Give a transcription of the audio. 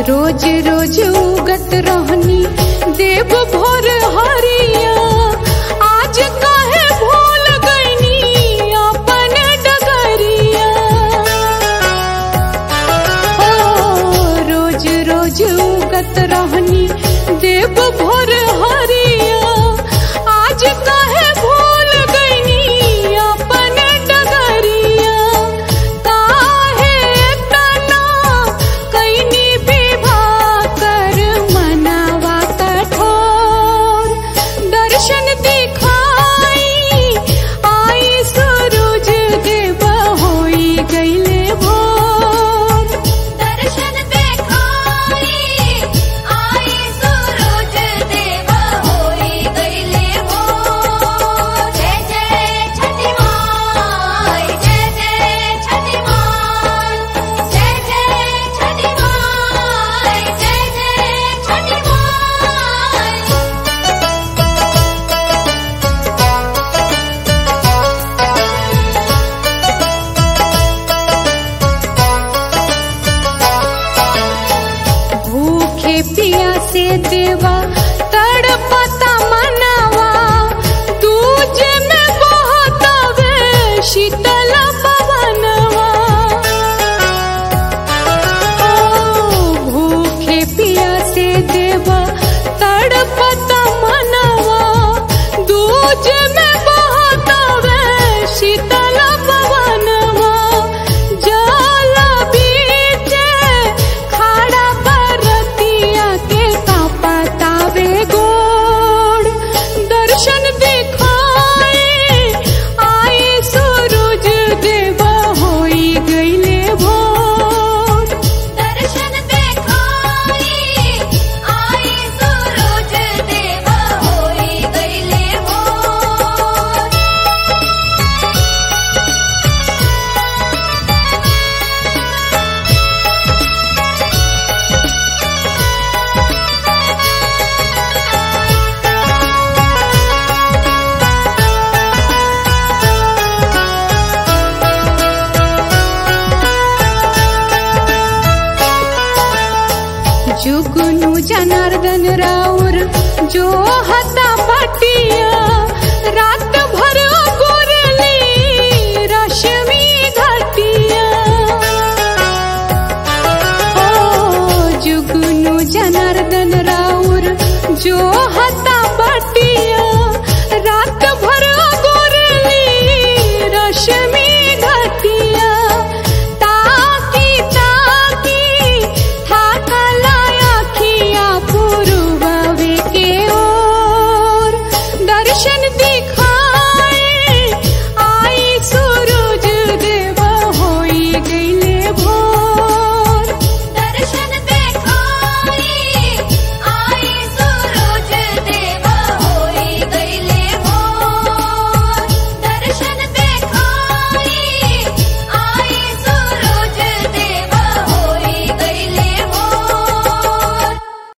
रोज रोज उगत रहनी देव भोर हरिया, आज काहे भूल गईनी अपन डगरिया। रोज रोज उगत रहनी देव भोर हरिया, आज काहे भूल गईनी अपन डगरिया। काहे तना कईनी विभा कर मनावा कठोर, दर्शन दिखाई आई सूरज देव होई गईले भोर। दर्शन दिखाई आई सूरज देव होई गईले भोर। जय जय छठी माई, जय जय छठी माई, जय जय छठी माई, जय जय छठी माई। भूखे प्यासे देवा तड़पता मनवा, दूजे में बहतावे शीतल पवनवा। भूखे प्यासे देवा तड़पता मनवा, दूजे में बहतावे शीतल पवनवा। जल बीचे खाड़ा बरतिया के कापतावे गोड़, दर्शन दिखाई आई सूरज देव होई गईले भोर। दर्शन दिखाई आई सूरज देव होई गईले भोर। जुगनू जनार्दन राउर जो हता बटिया,